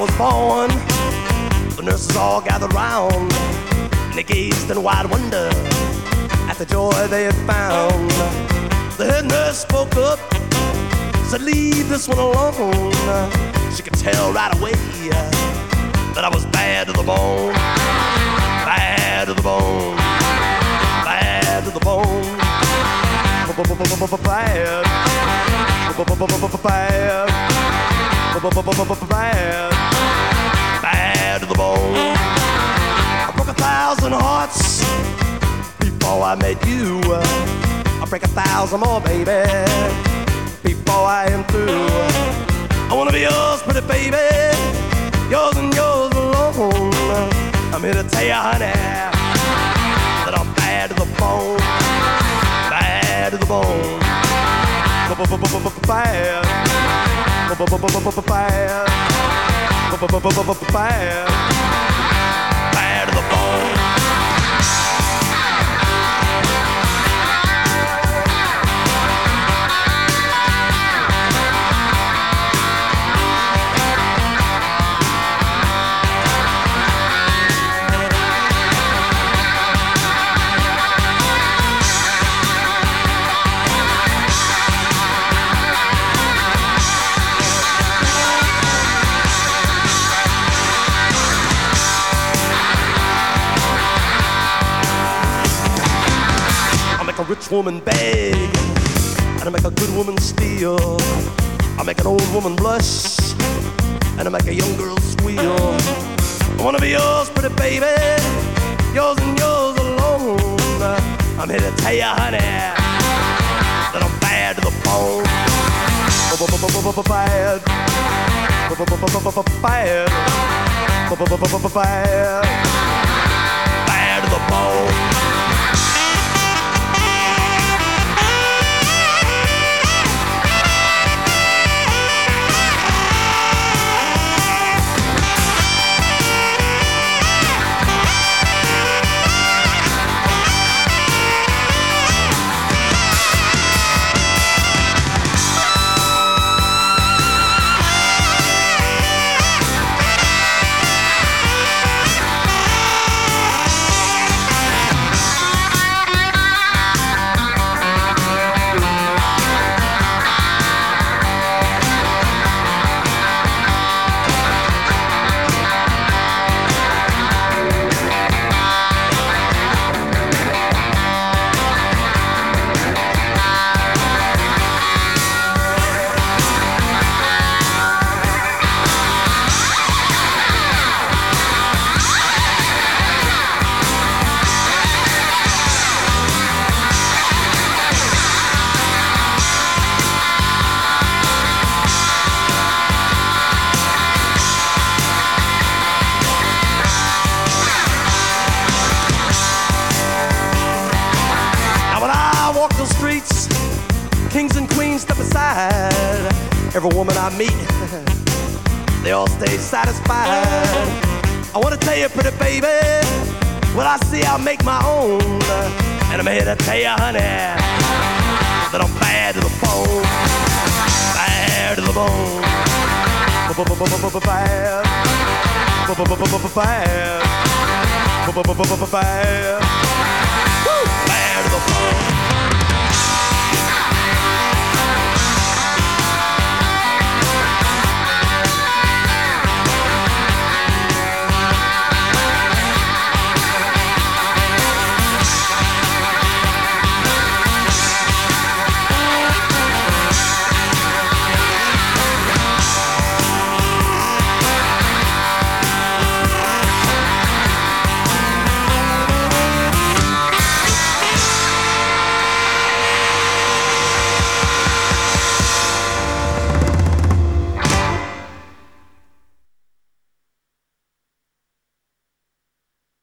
was born, the nurses all gathered round, and they gazed in wide wonder at the joy they had found. The head nurse spoke up, said, leave this one alone. She could tell right away that I was bad to the bone, bad to the bone, bad to the bone, bad, bad, bad to the bone. I broke 1,000 hearts before I met you. I'll break 1,000 more, baby, before I am through. I wanna be yours, pretty baby, yours and yours alone. I'm here to tell you, honey, that I'm bad to the bone, bad to the bone, bad, bad, bad to the bone. A rich woman beg, and I make a good woman steal. I make an old woman blush, and I make a young girl squeal. I wanna be yours, pretty baby, yours and yours alone. I'm here to tell you, honey, that I'm bad to the bone, bad, bad, bad to the bone. Kings and queens step aside. Every woman I meet, they all stay satisfied. I wanna tell you, pretty baby, what I see I'll make my own. And I'm here to tell you, honey, that I'm bad to the bone, bad to the bone, bad, bad, bad, bad to the bone.